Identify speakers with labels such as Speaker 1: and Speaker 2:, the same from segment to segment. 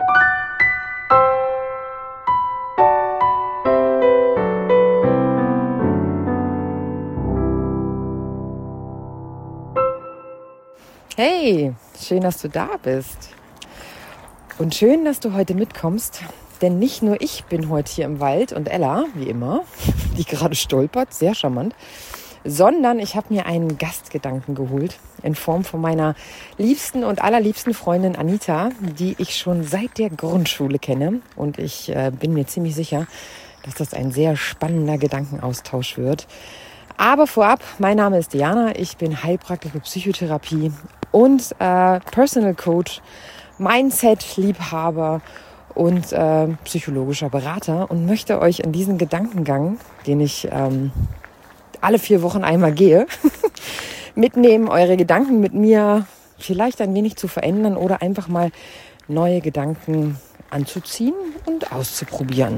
Speaker 1: Hey, schön, dass du da bist. Und schön, dass du heute mitkommst, denn nicht nur ich bin heute hier im Wald und Ella, wie immer, die gerade stolpert, sehr charmant, sondern ich habe mir einen Gastgedanken geholt in Form von meiner liebsten und allerliebsten Freundin Anita, die ich schon seit der Grundschule kenne. Und ich bin mir ziemlich sicher, dass das ein sehr spannender Gedankenaustausch wird. Aber vorab, mein Name ist Diana, ich bin Heilpraktiker Psychotherapie und Personal Coach, Mindset-Liebhaber und psychologischer Berater und möchte euch in diesen Gedankengang, den ich alle 4 Wochen einmal gehe, mitnehmen, eure Gedanken mit mir vielleicht ein wenig zu verändern oder einfach mal neue Gedanken anzuziehen und auszuprobieren.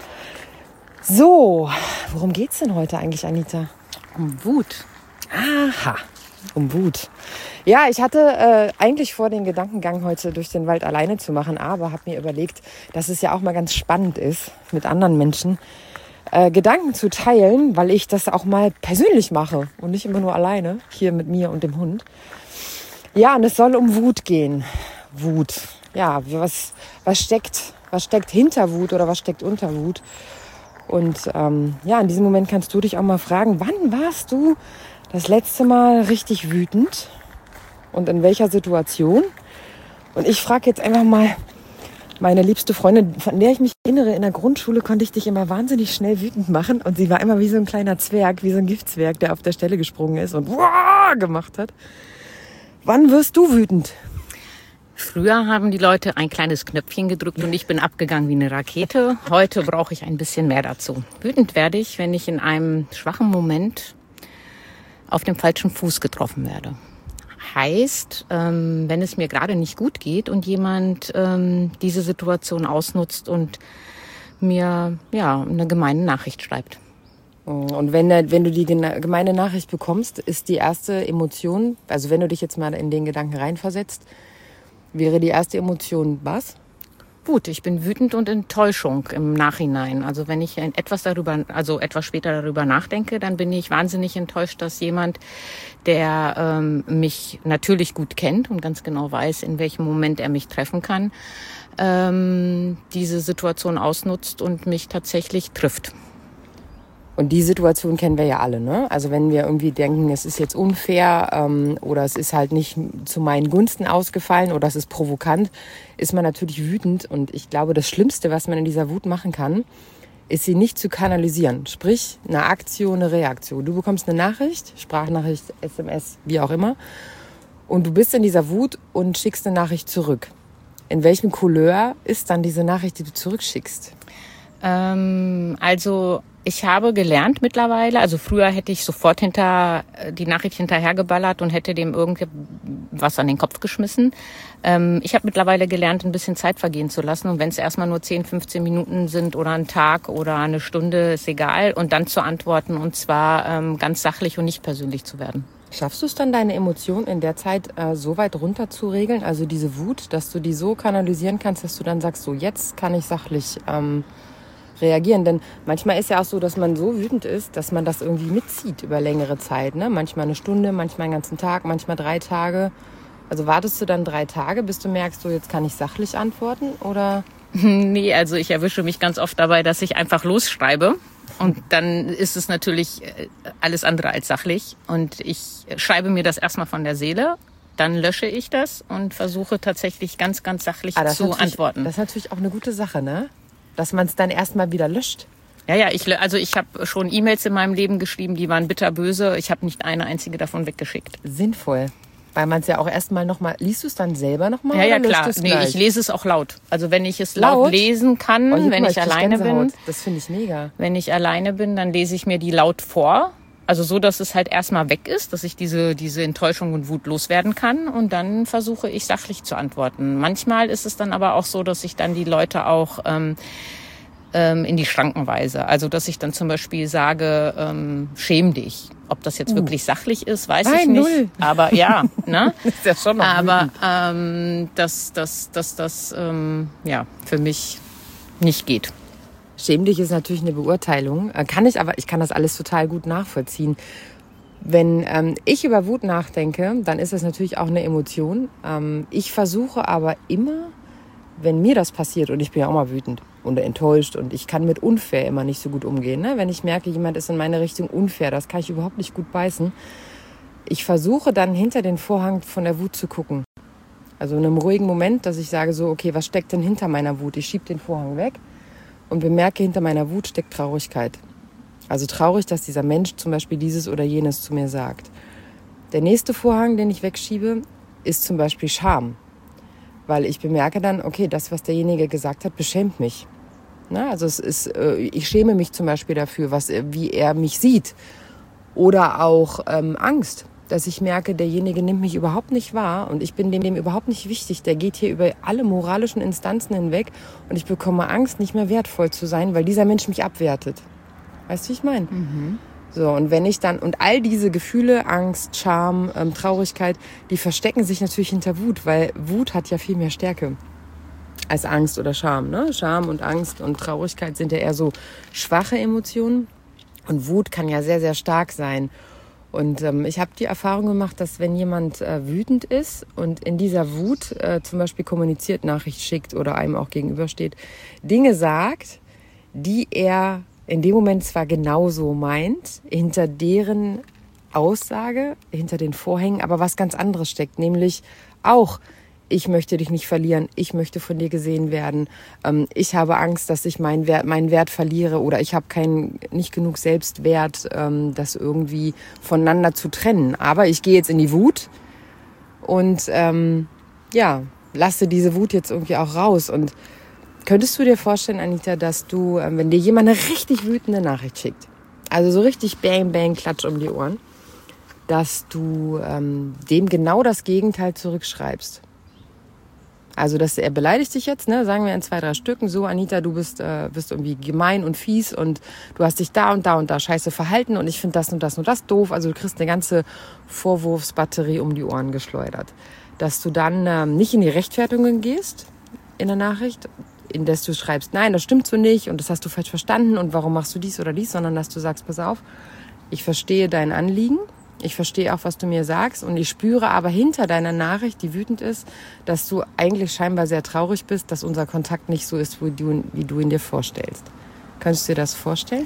Speaker 1: So, worum geht's denn heute eigentlich, Anita?
Speaker 2: Um Wut.
Speaker 1: Aha, um Wut. Ja, ich hatte eigentlich vor, den Gedankengang heute durch den Wald alleine zu machen, aber habe mir überlegt, dass es ja auch mal ganz spannend ist, mit anderen Menschen Gedanken zu teilen, weil ich das auch mal persönlich mache und nicht immer nur alleine, hier mit mir und dem Hund. Ja, und es soll um Wut gehen. Wut. Ja, was steckt hinter Wut oder was steckt unter Wut? Und in diesem Moment kannst du dich auch mal fragen, wann warst du das letzte Mal richtig wütend und in welcher Situation? Und ich frage jetzt einfach mal meine liebste Freundin, von der ich mich erinnere, in der Grundschule konnte ich dich immer wahnsinnig schnell wütend machen. Und sie war immer wie so ein kleiner Zwerg, wie so ein Giftzwerg, der auf der Stelle gesprungen ist und gemacht hat. Wann wirst du wütend?
Speaker 2: Früher haben die Leute ein kleines Knöpfchen gedrückt und ich bin abgegangen wie eine Rakete. Heute brauche ich ein bisschen mehr dazu. Wütend werde ich, wenn ich in einem schwachen Moment auf dem falschen Fuß getroffen werde. Heißt, wenn es mir gerade nicht gut geht und jemand diese Situation ausnutzt und mir eine gemeine Nachricht schreibt.
Speaker 1: Und wenn du die gemeine Nachricht bekommst, ist die erste Emotion, also wenn du dich jetzt mal in den Gedanken reinversetzt, wäre die erste Emotion was?
Speaker 2: Wut. Ich bin wütend und Enttäuschung im Nachhinein. Also wenn ich etwas später darüber nachdenke, dann bin ich wahnsinnig enttäuscht, dass jemand, der mich natürlich gut kennt und ganz genau weiß, in welchem Moment er mich treffen kann, diese Situation ausnutzt und mich tatsächlich trifft.
Speaker 1: Und die Situation kennen wir ja alle, ne? Also wenn wir irgendwie denken, es ist jetzt unfair oder es ist halt nicht zu meinen Gunsten ausgefallen oder es ist provokant, ist man natürlich wütend. Und ich glaube, das Schlimmste, was man in dieser Wut machen kann, ist sie nicht zu kanalisieren. Sprich, eine Aktion, eine Reaktion. Du bekommst eine Nachricht, Sprachnachricht, SMS, wie auch immer. Und du bist in dieser Wut und schickst eine Nachricht zurück. In welchem Couleur ist dann diese Nachricht, die du zurückschickst?
Speaker 2: Ich habe gelernt mittlerweile, also früher hätte ich sofort die Nachricht hinterhergeballert und hätte dem irgendwas an den Kopf geschmissen. Ich habe mittlerweile gelernt, ein bisschen Zeit vergehen zu lassen. Und wenn es erstmal nur 10, 15 Minuten sind oder ein Tag oder eine Stunde, ist egal. Und dann zu antworten und zwar ganz sachlich und nicht persönlich zu werden.
Speaker 1: Schaffst du es dann, deine Emotionen in der Zeit so weit runter zu regeln, also diese Wut, dass du die so kanalisieren kannst, dass du dann sagst, so jetzt kann ich sachlich reagieren? Denn manchmal ist ja auch so, dass man so wütend ist, dass man das irgendwie mitzieht über längere Zeit, ne? Manchmal eine Stunde, manchmal einen ganzen Tag, manchmal 3 Tage. Also wartest du dann 3 Tage, bis du merkst, so jetzt kann ich sachlich antworten, oder?
Speaker 2: Nee, also ich erwische mich ganz oft dabei, dass ich einfach losschreibe. Und dann ist es natürlich alles andere als sachlich. Und ich schreibe mir das erstmal von der Seele. Dann lösche ich das und versuche tatsächlich ganz, ganz sachlich zu antworten.
Speaker 1: Das ist natürlich auch eine gute Sache, ne? Dass man es dann erstmal wieder löscht.
Speaker 2: Ja, ich habe schon E-Mails in meinem Leben geschrieben, die waren bitterböse. Ich habe nicht eine einzige davon weggeschickt.
Speaker 1: Sinnvoll. Weil man es ja auch erstmal nochmal, liest du es dann selber nochmal?
Speaker 2: Ja, klar. Nee, ich lese es auch laut. Also wenn ich es laut lesen kann, wenn ich alleine bin.
Speaker 1: Das finde ich mega.
Speaker 2: Wenn ich alleine bin, dann lese ich mir die laut vor. Also so, dass es halt erstmal weg ist, dass ich diese Enttäuschung und Wut loswerden kann. Und dann versuche ich sachlich zu antworten. Manchmal ist es dann aber auch so, dass ich dann die Leute auch in die Schranken weise. Also dass ich dann zum Beispiel sage, schäm dich. Ob das jetzt wirklich sachlich ist, weiß ich nicht. Null. Aber ja, ne?
Speaker 1: Ist ja schon noch
Speaker 2: aber dass das für mich nicht geht.
Speaker 1: Schäm dich ist natürlich eine Beurteilung. Ich kann das alles total gut nachvollziehen. Wenn ich über Wut nachdenke, dann ist das natürlich auch eine Emotion. Ich versuche aber immer, wenn mir das passiert, und ich bin ja auch mal wütend und enttäuscht und ich kann mit unfair immer nicht so gut umgehen. Ne? Wenn ich merke, jemand ist in meine Richtung unfair, das kann ich überhaupt nicht gut beißen. Ich versuche dann hinter den Vorhang von der Wut zu gucken. Also in einem ruhigen Moment, dass ich sage so, okay, was steckt denn hinter meiner Wut? Ich schiebe den Vorhang weg und bemerke, hinter meiner Wut steckt Traurigkeit. Also traurig, dass dieser Mensch zum Beispiel dieses oder jenes zu mir sagt. Der nächste Vorhang, den ich wegschiebe, ist zum Beispiel Scham. Weil ich bemerke dann, okay, das, was derjenige gesagt hat, beschämt mich. Na, also ich schäme mich zum Beispiel dafür, wie er mich sieht. Oder auch Angst, dass ich merke, derjenige nimmt mich überhaupt nicht wahr und ich bin dem überhaupt nicht wichtig. Der geht hier über alle moralischen Instanzen hinweg und ich bekomme Angst, nicht mehr wertvoll zu sein, weil dieser Mensch mich abwertet. Weißt du, wie ich meine? Mhm. So, und wenn ich dann, und all diese Gefühle, Angst, Scham, Traurigkeit, die verstecken sich natürlich hinter Wut, weil Wut hat ja viel mehr Stärke als Angst oder Scham. Ne? Scham und Angst und Traurigkeit sind ja eher so schwache Emotionen und Wut kann ja sehr, sehr stark sein. Und ich habe die Erfahrung gemacht, dass wenn jemand wütend ist und in dieser Wut zum Beispiel kommuniziert, Nachricht schickt oder einem auch gegenübersteht, Dinge sagt, die er in dem Moment zwar genauso meint, hinter deren Aussage, hinter den Vorhängen, aber was ganz anderes steckt, nämlich auch, ich möchte dich nicht verlieren, ich möchte von dir gesehen werden, ich habe Angst, dass ich meinen Wert verliere oder ich habe nicht genug Selbstwert, das irgendwie voneinander zu trennen. Aber ich gehe jetzt in die Wut und lasse diese Wut jetzt irgendwie auch raus. Und könntest du dir vorstellen, Anita, dass du, wenn dir jemand eine richtig wütende Nachricht schickt, also so richtig Bang, Bang, Klatsch um die Ohren, dass du dem genau das Gegenteil zurückschreibst? Also, dass er beleidigt dich jetzt, ne? Sagen wir in 2, 3 Stücken, so Anita, du bist irgendwie gemein und fies und du hast dich da und da und da scheiße verhalten und ich finde das und das und das doof. Also du kriegst eine ganze Vorwurfsbatterie um die Ohren geschleudert. Dass du dann nicht in die Rechtfertigung gehst in der Nachricht, in der du schreibst, nein, das stimmt so nicht und das hast du falsch verstanden und warum machst du dies oder dies, sondern dass du sagst, pass auf, ich verstehe dein Anliegen, ich verstehe auch, was du mir sagst und ich spüre aber hinter deiner Nachricht, die wütend ist, dass du eigentlich scheinbar sehr traurig bist, dass unser Kontakt nicht so ist, wie du ihn dir vorstellst. Könntest du dir das vorstellen?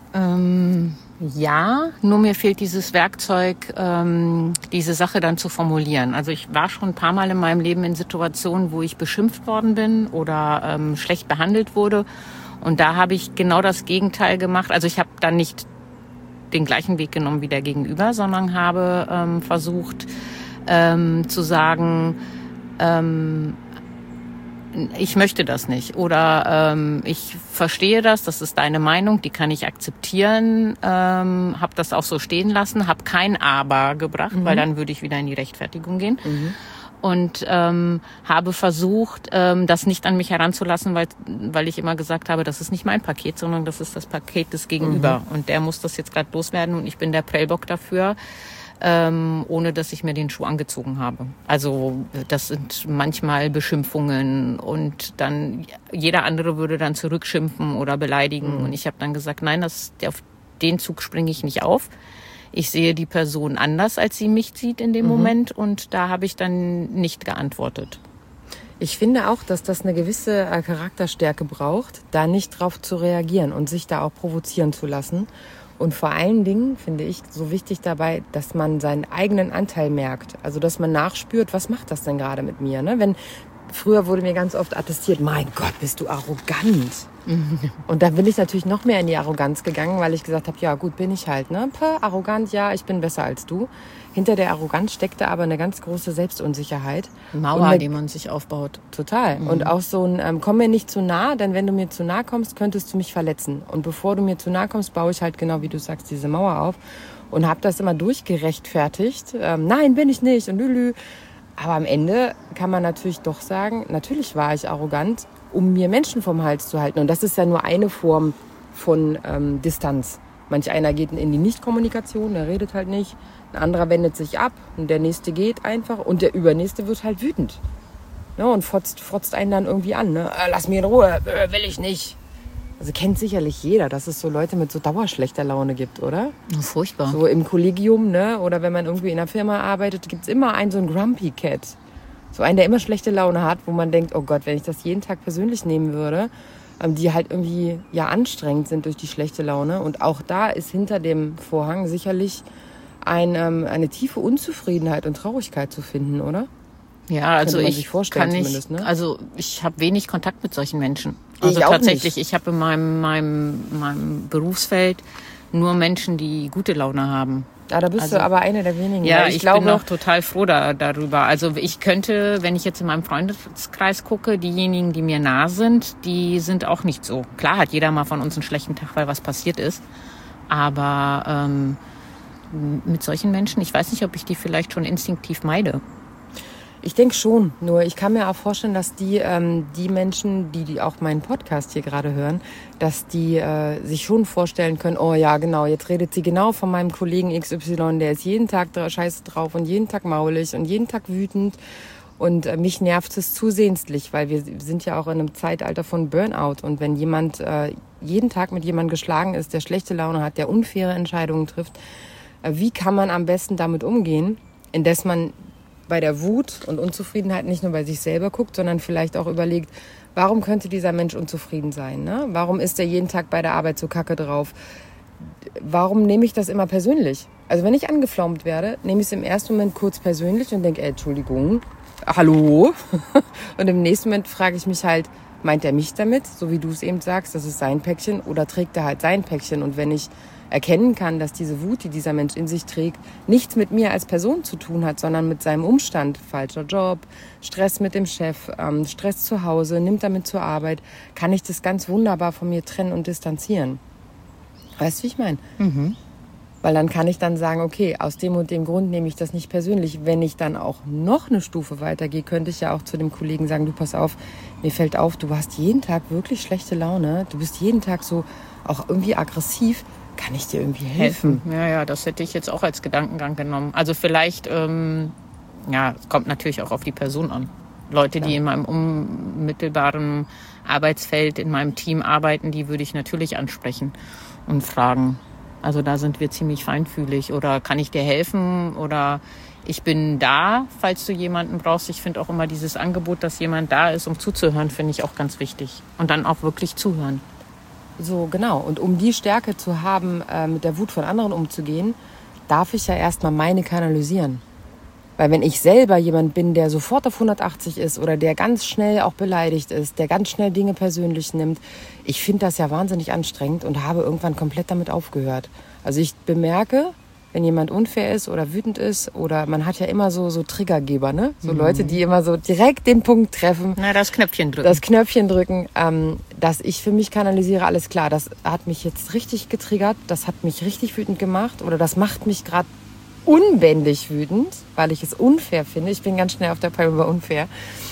Speaker 2: Ja, nur mir fehlt dieses Werkzeug, diese Sache dann zu formulieren. Also ich war schon ein paar Mal in meinem Leben in Situationen, wo ich beschimpft worden bin oder schlecht behandelt wurde. Und da habe ich genau das Gegenteil gemacht. Also ich habe dann nicht den gleichen Weg genommen wie der Gegenüber, sondern habe versucht zu sagen, ich möchte das nicht oder ich verstehe das ist deine Meinung, die kann ich akzeptieren, habe das auch so stehen lassen, habe kein Aber gebracht, weil dann würde ich wieder in die Rechtfertigung gehen. Und habe versucht, das nicht an mich heranzulassen, weil ich immer gesagt habe, das ist nicht mein Paket, sondern das ist das Paket des Gegenüber. Und der muss das jetzt gerade loswerden und ich bin der Prellbock dafür, ohne dass ich mir den Schuh angezogen habe. Also das sind manchmal Beschimpfungen und dann jeder andere würde dann zurückschimpfen oder beleidigen. Und ich habe dann gesagt, nein, auf den Zug springe ich nicht auf. Ich sehe die Person anders, als sie mich sieht in dem Moment und da habe ich dann nicht geantwortet.
Speaker 1: Ich finde auch, dass das eine gewisse Charakterstärke braucht, da nicht drauf zu reagieren und sich da auch provozieren zu lassen. Und vor allen Dingen finde ich so wichtig dabei, dass man seinen eigenen Anteil merkt. Also dass man nachspürt, was macht das denn gerade mit mir? Ne? Früher wurde mir ganz oft attestiert, mein Gott, bist du arrogant. Und da bin ich natürlich noch mehr in die Arroganz gegangen, weil ich gesagt habe, ja gut, bin ich halt, ne? Arrogant, ja, ich bin besser als du. Hinter der Arroganz steckte aber eine ganz große Selbstunsicherheit.
Speaker 2: Mauer, die man sich aufbaut.
Speaker 1: Total. Und auch so ein, komm mir nicht zu nah, denn wenn du mir zu nah kommst, könntest du mich verletzen. Und bevor du mir zu nah kommst, baue ich halt genau, wie du sagst, diese Mauer auf. Und habe das immer durchgerechtfertigt. Nein, bin ich nicht und lülü. Aber am Ende kann man natürlich doch sagen, natürlich war ich arrogant, um mir Menschen vom Hals zu halten. Und das ist ja nur eine Form von Distanz. Manch einer geht in die Nichtkommunikation, der redet halt nicht. Ein anderer wendet sich ab und der nächste geht einfach. Und der übernächste wird halt wütend. Ja, und frotzt einen dann irgendwie an. Ne? Lass mich in Ruhe, will ich nicht. Also kennt sicherlich jeder, dass es so Leute mit so dauerschlechter Laune gibt, oder?
Speaker 2: Furchtbar.
Speaker 1: So im Kollegium, ne? Oder wenn man irgendwie in einer Firma arbeitet, gibt es immer einen so einen Grumpy Cat. So einen, der immer schlechte Laune hat, wo man denkt, oh Gott, wenn ich das jeden Tag persönlich nehmen würde, die halt irgendwie ja anstrengend sind durch die schlechte Laune. Und auch da ist hinter dem Vorhang sicherlich eine tiefe Unzufriedenheit und Traurigkeit zu finden, oder?
Speaker 2: Ja, also
Speaker 1: ich
Speaker 2: habe wenig Kontakt mit solchen Menschen. Also
Speaker 1: ich auch
Speaker 2: tatsächlich,
Speaker 1: nicht.
Speaker 2: ich habe in meinem Berufsfeld nur Menschen, die gute Laune haben.
Speaker 1: Ja, da bist du aber eine der wenigen.
Speaker 2: Ja, ich bin auch total froh darüber. Also ich könnte, wenn ich jetzt in meinem Freundeskreis gucke, diejenigen, die mir nah sind, die sind auch nicht so. Klar hat jeder mal von uns einen schlechten Tag, weil was passiert ist. Aber mit solchen Menschen, ich weiß nicht, ob ich die vielleicht schon instinktiv meide.
Speaker 1: Ich denke schon, nur ich kann mir auch vorstellen, dass die Menschen, die auch meinen Podcast hier gerade hören, dass die sich schon vorstellen können, oh ja, genau, jetzt redet sie genau von meinem Kollegen XY, der ist jeden Tag scheiße drauf und jeden Tag maulig und jeden Tag wütend. Und mich nervt es zusehenslich, weil wir sind ja auch in einem Zeitalter von Burnout. Und wenn jemand jeden Tag mit jemandem geschlagen ist, der schlechte Laune hat, der unfaire Entscheidungen trifft, wie kann man am besten damit umgehen, indes man bei der Wut und Unzufriedenheit nicht nur bei sich selber guckt, sondern vielleicht auch überlegt, warum könnte dieser Mensch unzufrieden sein? Ne? Warum ist er jeden Tag bei der Arbeit so kacke drauf? Warum nehme ich das immer persönlich? Also wenn ich angeflaumt werde, nehme ich es im ersten Moment kurz persönlich und denke, Entschuldigung, hallo? Und im nächsten Moment frage ich mich halt, meint er mich damit, so wie du es eben sagst, das ist sein Päckchen, oder trägt er halt sein Päckchen? Und wenn ich erkennen kann, dass diese Wut, die dieser Mensch in sich trägt, nichts mit mir als Person zu tun hat, sondern mit seinem Umstand, falscher Job, Stress mit dem Chef, Stress zu Hause, nimmt er mit zur Arbeit, kann ich das ganz wunderbar von mir trennen und distanzieren. Weißt du, wie ich meine? Mhm. Weil dann kann ich dann sagen, okay, aus dem und dem Grund nehme ich das nicht persönlich. Wenn ich dann auch noch eine Stufe weitergehe, könnte ich ja auch zu dem Kollegen sagen, du pass auf, mir fällt auf, du hast jeden Tag wirklich schlechte Laune, du bist jeden Tag so auch irgendwie aggressiv. Kann ich dir irgendwie helfen?
Speaker 2: Ja, das hätte ich jetzt auch als Gedankengang genommen. Also vielleicht, es kommt natürlich auch auf die Person an. Leute, die in meinem unmittelbaren Arbeitsfeld, in meinem Team arbeiten, die würde ich natürlich ansprechen und fragen. Also da sind wir ziemlich feinfühlig. Oder kann ich dir helfen? Oder ich bin da, falls du jemanden brauchst. Ich finde auch immer dieses Angebot, dass jemand da ist, um zuzuhören, finde ich auch ganz wichtig. Und dann auch wirklich zuhören.
Speaker 1: So, genau. Und um die Stärke zu haben, mit der Wut von anderen umzugehen, darf ich ja erstmal meine kanalisieren. Weil wenn ich selber jemand bin, der sofort auf 180 ist oder der ganz schnell auch beleidigt ist, der ganz schnell Dinge persönlich nimmt, ich finde das ja wahnsinnig anstrengend und habe irgendwann komplett damit aufgehört. Also ich bemerke, wenn jemand unfair ist oder wütend ist, oder man hat ja immer so Triggergeber, ne? So Leute, die immer so direkt den Punkt treffen.
Speaker 2: Na, das Knöpfchen
Speaker 1: drücken, dass ich für mich kanalisiere, alles klar, das hat mich jetzt richtig getriggert, das hat mich richtig wütend gemacht oder das macht mich gerade unbändig wütend, weil ich es unfair finde. Ich bin ganz schnell auf der Palme bei unfair.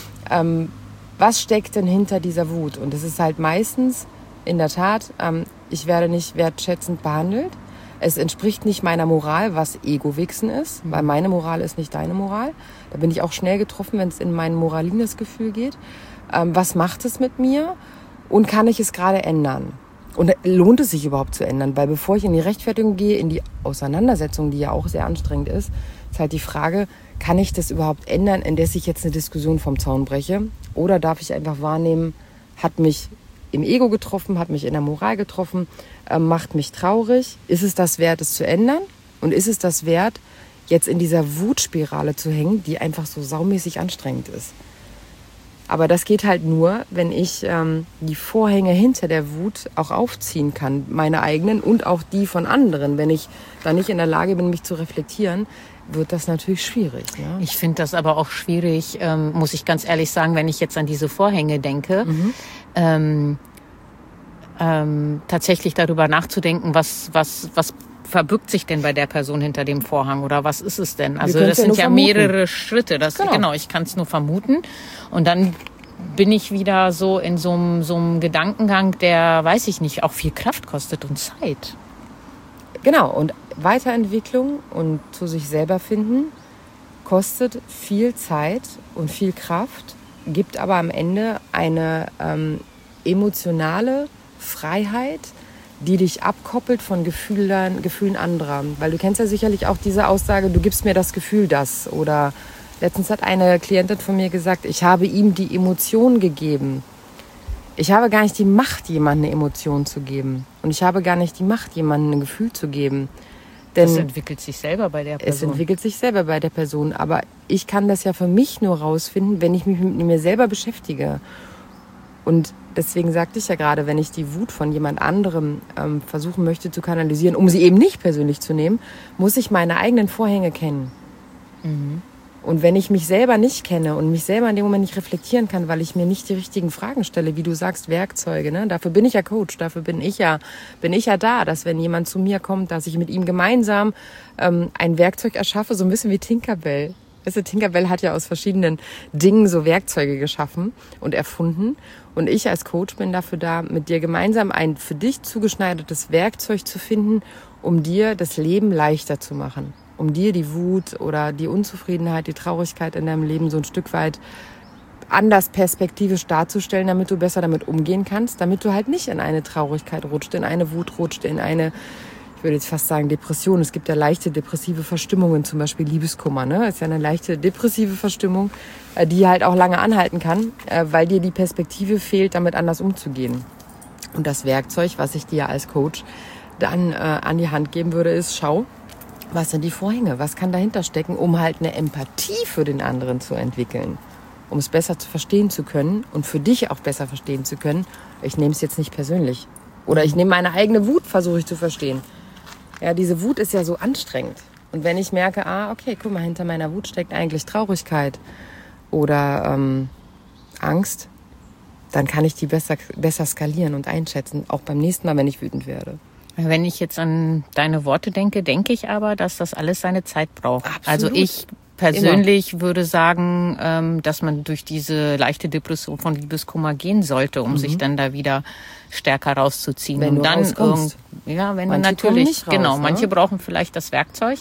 Speaker 1: Was steckt denn hinter dieser Wut? Und es ist halt meistens, in der Tat, ich werde nicht wertschätzend behandelt. Es entspricht nicht meiner Moral, was Ego-Wichsen ist, weil meine Moral ist nicht deine Moral. Da bin ich auch schnell getroffen, wenn es in mein moralines Gefühl geht. Was macht es mit mir und kann ich es gerade ändern? Und lohnt es sich überhaupt zu ändern? Weil bevor ich in die Rechtfertigung gehe, in die Auseinandersetzung, die ja auch sehr anstrengend ist halt die Frage, kann ich das überhaupt ändern, indes ich jetzt eine Diskussion vom Zaun breche? Oder darf ich einfach wahrnehmen, hat mich im Ego getroffen, hat mich in der Moral getroffen, macht mich traurig. Ist es das wert, es zu ändern? Und ist es das wert, jetzt in dieser Wutspirale zu hängen, die einfach so saumäßig anstrengend ist? Aber das geht halt nur, wenn ich die Vorhänge hinter der Wut auch aufziehen kann, meine eigenen und auch die von anderen. Wenn ich da nicht in der Lage bin, mich zu reflektieren, wird das natürlich schwierig. Ne?
Speaker 2: Ich finde das aber auch schwierig, muss ich ganz ehrlich sagen, wenn ich jetzt an diese Vorhänge denke, tatsächlich darüber nachzudenken, was verbirgt sich denn bei der Person hinter dem Vorhang oder was ist es denn? Also das
Speaker 1: ja
Speaker 2: sind ja
Speaker 1: vermuten.
Speaker 2: mehrere Schritte. Genau, ich kann es nur vermuten. Und dann bin ich wieder so in so einem Gedankengang, der, weiß ich nicht, auch viel Kraft kostet und Zeit.
Speaker 1: Genau, und Weiterentwicklung und zu sich selber finden kostet viel Zeit und viel Kraft, gibt aber am Ende eine emotionale Freiheit, die dich abkoppelt von Gefühlen anderer. Weil du kennst ja sicherlich auch diese Aussage, du gibst mir das Gefühl, das. Oder letztens hat eine Klientin von mir gesagt, ich habe ihm die Emotion gegeben. Ich habe gar nicht die Macht, jemandem eine Emotion zu geben. Und ich habe gar nicht die Macht, jemandem ein Gefühl zu geben. Denn
Speaker 2: das entwickelt sich selber bei der Person.
Speaker 1: Es entwickelt sich selber bei der Person. Aber ich kann das ja für mich nur rausfinden, wenn ich mich mit mir selber beschäftige. Und deswegen sagte ich ja gerade, wenn ich die Wut von jemand anderem versuchen möchte zu kanalisieren, um sie eben nicht persönlich zu nehmen, muss ich meine eigenen Vorhänge kennen.
Speaker 2: Mhm.
Speaker 1: Und wenn ich mich selber nicht kenne und mich selber in dem Moment nicht reflektieren kann, weil ich mir nicht die richtigen Fragen stelle, wie du sagst, Werkzeuge, ne? Dafür bin ich ja Coach, dafür bin ich ja da, dass wenn jemand zu mir kommt, dass ich mit ihm gemeinsam ein Werkzeug erschaffe, so ein bisschen wie Tinkerbell. Weißt du, Tinkerbell hat ja aus verschiedenen Dingen so Werkzeuge geschaffen und erfunden. Und ich als Coach bin dafür da, mit dir gemeinsam ein für dich zugeschneidertes Werkzeug zu finden, um dir das Leben leichter zu machen. Um dir die Wut oder die Unzufriedenheit, die Traurigkeit in deinem Leben so ein Stück weit anders perspektivisch darzustellen, damit du besser damit umgehen kannst, damit du halt nicht in eine Traurigkeit rutscht, in eine Wut rutscht, in eine, ich würde jetzt fast sagen, Depression. Es gibt ja leichte depressive Verstimmungen, zum Beispiel Liebeskummer, ne? Das ist ja eine leichte depressive Verstimmung, die halt auch lange anhalten kann, weil dir die Perspektive fehlt, damit anders umzugehen. Und das Werkzeug, was ich dir als Coach dann an die Hand geben würde, ist, schau, was sind die Vorhänge? Was kann dahinter stecken, um halt eine Empathie für den anderen zu entwickeln? Um es besser zu verstehen zu können und für dich auch besser verstehen zu können. Ich nehme es jetzt nicht persönlich. Oder ich nehme meine eigene Wut, versuche ich zu verstehen. Ja, diese Wut ist ja so anstrengend. Und wenn ich merke, okay, guck mal, hinter meiner Wut steckt eigentlich Traurigkeit oder Angst, dann kann ich die besser skalieren und einschätzen. Auch beim nächsten Mal, wenn ich wütend werde.
Speaker 2: Wenn ich jetzt an deine Worte denke, denke ich aber, dass das alles seine Zeit braucht.
Speaker 1: Absolut.
Speaker 2: Also ich persönlich würde sagen, dass man durch diese leichte Depression von Liebeskummer gehen sollte, um sich dann da wieder stärker rauszuziehen.
Speaker 1: Wenn
Speaker 2: und
Speaker 1: du
Speaker 2: dann
Speaker 1: rauskommst.
Speaker 2: wenn
Speaker 1: Manche
Speaker 2: du natürlich
Speaker 1: nicht raus,
Speaker 2: genau,
Speaker 1: ne?
Speaker 2: manche brauchen vielleicht das Werkzeug.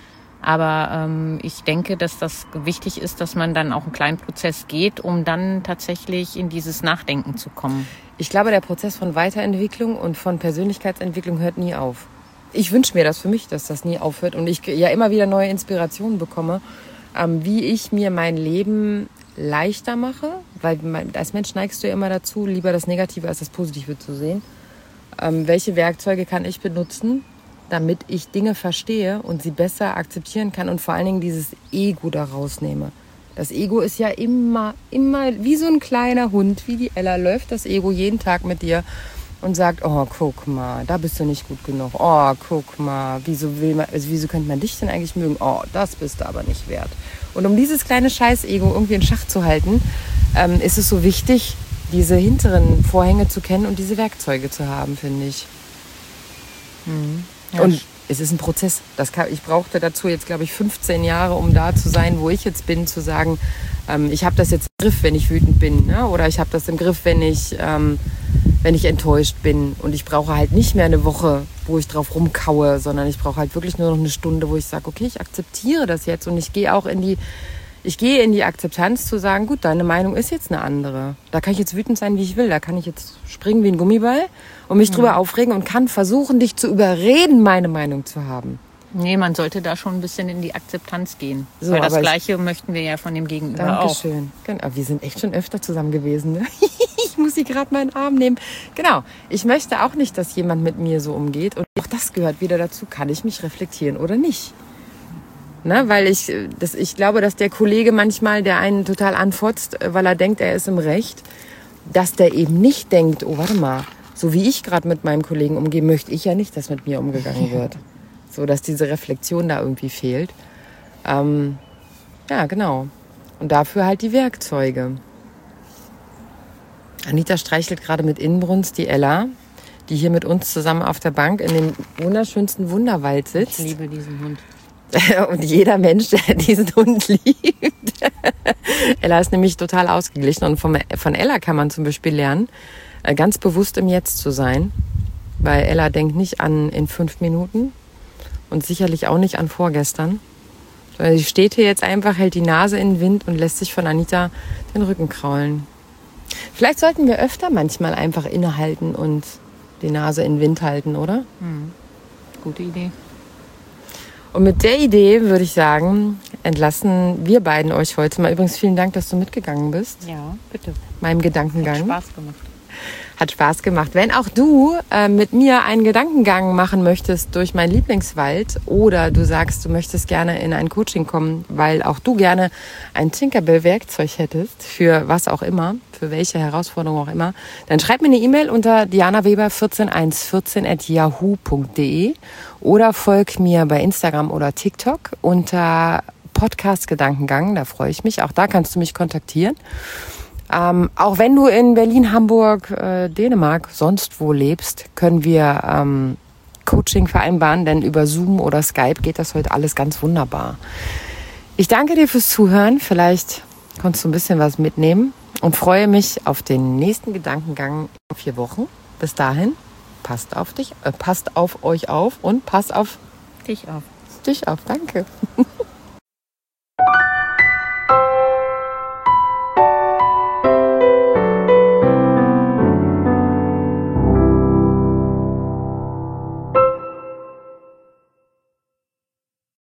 Speaker 2: Aber ich denke, dass das wichtig ist, dass man dann auch einen kleinen Prozess geht, um dann tatsächlich in dieses Nachdenken zu kommen.
Speaker 1: Ich glaube, der Prozess von Weiterentwicklung und von Persönlichkeitsentwicklung hört nie auf. Ich wünsche mir das für mich, dass das nie aufhört und ich ja immer wieder neue Inspirationen bekomme, wie ich mir mein Leben leichter mache, weil als Mensch neigst du ja immer dazu, lieber das Negative als das Positive zu sehen. Welche Werkzeuge kann ich benutzen, damit ich Dinge verstehe und sie besser akzeptieren kann und vor allen Dingen dieses Ego da rausnehme. Das Ego ist ja immer wie so ein kleiner Hund, wie die Ella, läuft das Ego jeden Tag mit dir und sagt, oh, guck mal, da bist du nicht gut genug. Oh, guck mal, wieso könnte man dich denn eigentlich mögen? Oh, das bist du aber nicht wert. Und um dieses kleine Scheiß-Ego irgendwie in Schach zu halten, ist es so wichtig, diese hinteren Vorhänge zu kennen und diese Werkzeuge zu haben, finde ich.
Speaker 2: Ja.
Speaker 1: Und es ist ein Prozess. Ich brauchte dazu jetzt, glaube ich, 15 Jahre, um da zu sein, wo ich jetzt bin, zu sagen, ich habe das jetzt im Griff, wenn ich wütend bin, ne? Oder ich habe das im Griff, wenn ich enttäuscht bin. Und ich brauche halt nicht mehr eine Woche, wo ich drauf rumkaue, sondern ich brauche halt wirklich nur noch eine Stunde, wo ich sage, okay, ich akzeptiere das jetzt und ich gehe auch in die Akzeptanz zu sagen, gut, deine Meinung ist jetzt eine andere. Da kann ich jetzt wütend sein, wie ich will. Da kann ich jetzt springen wie ein Gummiball und mich drüber aufregen und kann versuchen, dich zu überreden, meine Meinung zu haben.
Speaker 2: Nee, man sollte da schon ein bisschen in die Akzeptanz gehen.
Speaker 1: So,
Speaker 2: weil das Gleiche möchten wir ja von dem Gegenüber auch.
Speaker 1: Dankeschön. Genau. Wir sind echt schon öfter zusammen gewesen. Ne? Ich muss sie gerade mal in den Arm nehmen. Genau. Ich möchte auch nicht, dass jemand mit mir so umgeht. Und auch das gehört wieder dazu. Kann ich mich reflektieren oder nicht? Ne? Weil ich glaube, dass der Kollege manchmal, der einen total anfotzt, weil er denkt, er ist im Recht, dass der eben nicht denkt, oh, warte mal, so wie ich gerade mit meinem Kollegen umgehe, möchte ich ja nicht, dass mit mir umgegangen wird. So, dass diese Reflexion da irgendwie fehlt. Ja, genau. Und dafür halt die Werkzeuge. Anita streichelt gerade mit Inbrunst die Ella. die hier mit uns zusammen auf der Bank in dem wunderschönsten Wunderwald sitzt.
Speaker 2: Ich liebe diesen Hund.
Speaker 1: Und jeder Mensch, der diesen Hund liebt. Ella ist nämlich total ausgeglichen. Und von Ella kann man zum Beispiel lernen, ganz bewusst im Jetzt zu sein. Weil Ella denkt nicht an in 5 Minuten und sicherlich auch nicht an vorgestern. Sondern sie steht hier jetzt einfach, hält die Nase in den Wind und lässt sich von Anita den Rücken kraulen. Vielleicht sollten wir öfter manchmal einfach innehalten und die Nase in den Wind halten, oder?
Speaker 2: Gute Idee.
Speaker 1: Und mit der Idee würde ich sagen, entlassen wir beiden euch heute mal. Übrigens vielen Dank, dass du mitgegangen bist.
Speaker 2: Ja, bitte.
Speaker 1: Meinem Gedankengang.
Speaker 2: Hat Spaß gemacht.
Speaker 1: Hat Spaß gemacht. Wenn auch du mit mir einen Gedankengang machen möchtest durch meinen Lieblingswald oder du sagst, du möchtest gerne in ein Coaching kommen, weil auch du gerne ein Tinkerbell-Werkzeug hättest, für was auch immer, für welche Herausforderung auch immer, dann schreib mir eine E-Mail unter dianaweber14114@yahoo.de oder folg mir bei Instagram oder TikTok unter Podcast Gedankengang. Da freue ich mich. Auch da kannst du mich kontaktieren. Auch wenn du in Berlin, Hamburg, Dänemark, sonst wo lebst, können wir Coaching vereinbaren, denn über Zoom oder Skype geht das heute alles ganz wunderbar. Ich danke dir fürs Zuhören. Vielleicht konntest du ein bisschen was mitnehmen und freue mich auf den nächsten Gedankengang in 4 Wochen. Bis dahin, passt auf euch auf und passt auf
Speaker 2: Dich auf.
Speaker 1: dich auf. Danke.